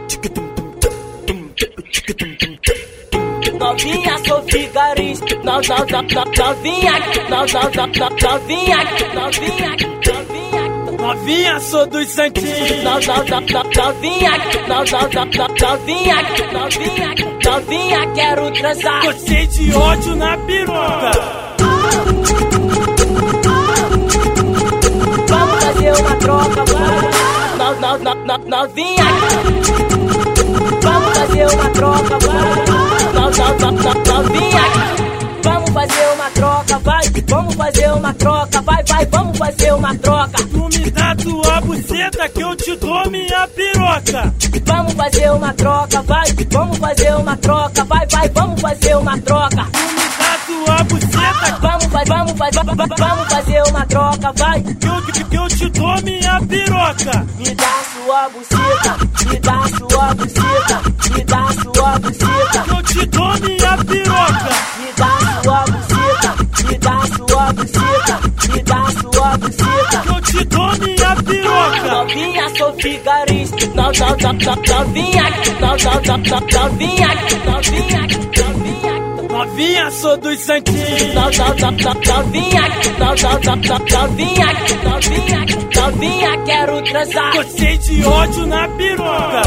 Novinha, sou vigarista. Novinha, sou dos santinhos. Novinha, quero transar. Tô cheio de ódio na piroca. Vamos fazer uma troca, vai. Novinha, vamos fazer uma troca, vai. Novinha, vamos fazer uma troca, vai. Vamos fazer uma troca, vai, vamos fazer uma troca. Tu me dá tua buceta que eu te dou minha piroca. Vamos fazer uma troca, vai. Vamos fazer uma troca, vai, vamos fazer uma troca. Tu me dá tua buceta, vamos fazer uma troca, vai. Que eu te dou minha piroca. Me dá sua buceta, me dá sua buceta, me dá sua buceta. Que eu te dou minha piroca. Me dá sua buceta, me dá sua buceta, me dá sua buceta. Que eu te dou minha piroca. Novinha, sou vigarista. Novinha, sou dos santinhos. Novinha, quero transar. Tô cheio de ódio na piroca.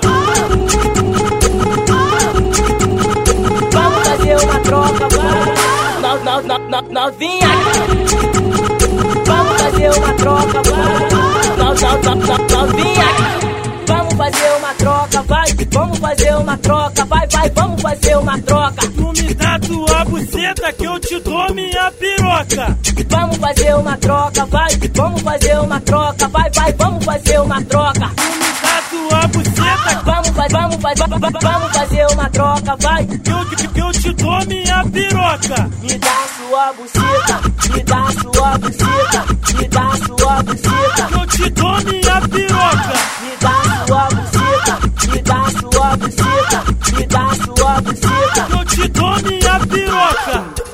Vamos fazer uma troca, vai. Novinha, vamos fazer uma troca, vai. Novinha, vamos fazer uma troca, vai. Vamos fazer uma troca, vai, vamos fazer uma troca. Tu me dá tua buceta que eu te dou minha piroca. Vamos fazer uma troca, vai. Vamos fazer uma troca, vai, vamos fazer uma troca. Tu me dá tua buceta, vamos fazer uma troca, vai. Que eu te dou minha piroca. Me dá sua buceta, me dá sua buceta, me dá sua buceta. Que eu te dou minha piroca. Me dá sua buceta, me dá sua buceta, me dá sua buceta. Que eu te dou minha piroca.